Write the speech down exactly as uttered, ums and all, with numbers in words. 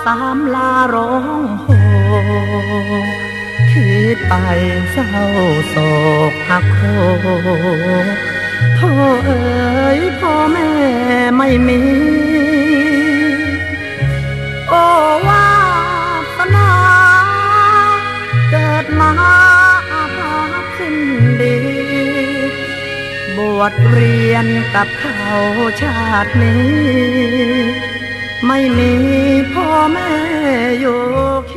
ตามลาร้องโหคิดไปเศร้าโศกหักโหพ่อเอ๋ยพ่อแม่ไม่มีโอ้วาสนาเกิดมาอาภัพสิ้นดีบวชเรียนกับเขาชาตินี้ไม่มีพ่อแม่อยู่